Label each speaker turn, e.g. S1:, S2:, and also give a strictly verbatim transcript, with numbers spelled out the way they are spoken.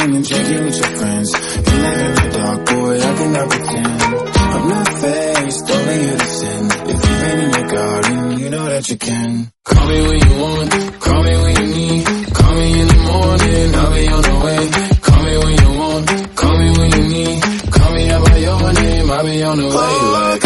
S1: chilling and drinking with your friends. You live in the dark, boy, I cannot pretend. I'm not faced, only here to sin. If you've been in your garden, you know that you can. Call me when you want, call me when you need. Call me in the morning, I'll be on the way. Call me when you want, call me when you need. Call me out by your name, I'll be on the way. Like